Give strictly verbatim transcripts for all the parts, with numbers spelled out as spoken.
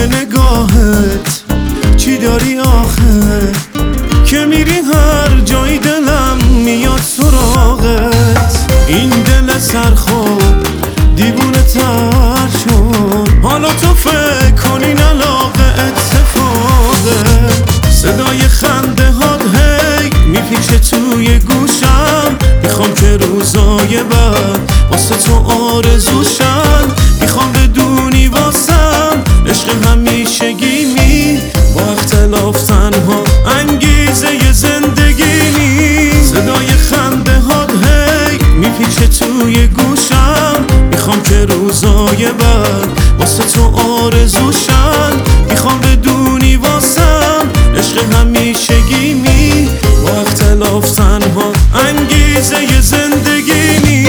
نگاهت چی داری آخه که میری هر جای دلم میاد سراغت. این دل سرخوب دیوونه تر شد، حالا تو فکر کنین علاقه اتفاقه. صدای خنده هات هی میپیچه توی گوشم، میخوام که روزای بعد واسه تو آرزوشن. میخوام بدونی واسم عشق همیشگی می، با اختلاف تنها انگیزه زندگی نی. صدای خنده هات هی میپیچه توی گوشم، میخوام که روزای بعد واسه تو آرزوشن. میخوام بدونی واسم عشق همیشگی می، با اختلاف تنها انگیزه زندگی نی.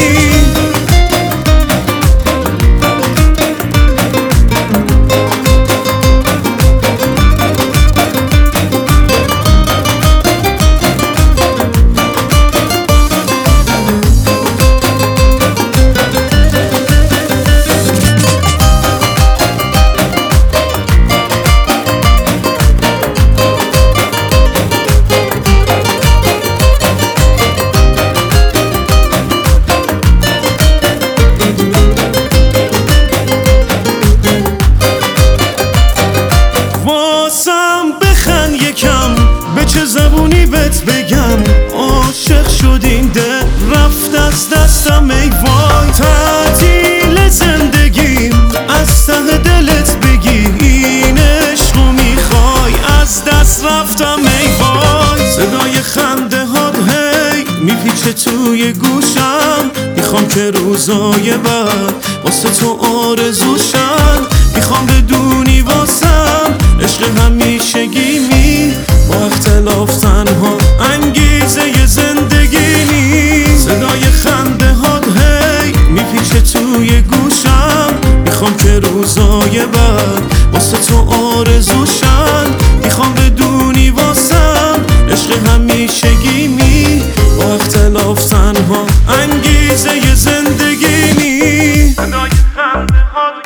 به چه زبونی بهت بگم عاشق شد این دل، رفت از دستم ای وای. تعطیل زندگیم از ته دلت بگی، این عشقو میخوای از دست رفتم ای وای. صدای خنده هات هی میپیچه توی گوشم، میخوام که روزای بعد واسه تو آرزوشن. میخوام بدونی واسم عشق همیشگی می، با اختلاف تنها انگیزه زندگی نی. صدای خنده هات هی میپیچه توی گوشم، میخوام که روزای بعد واسه تو آرزوشن. میخوام بدونی واسم عشق همیشگی می، با اختلاف تنها انگیزه زندگی نی. صدای خنده هات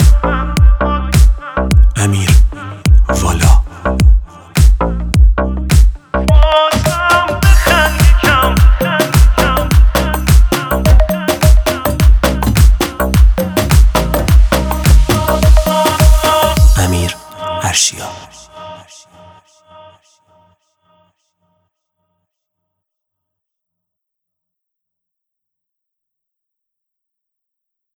امیر والا. امیر ارشیا.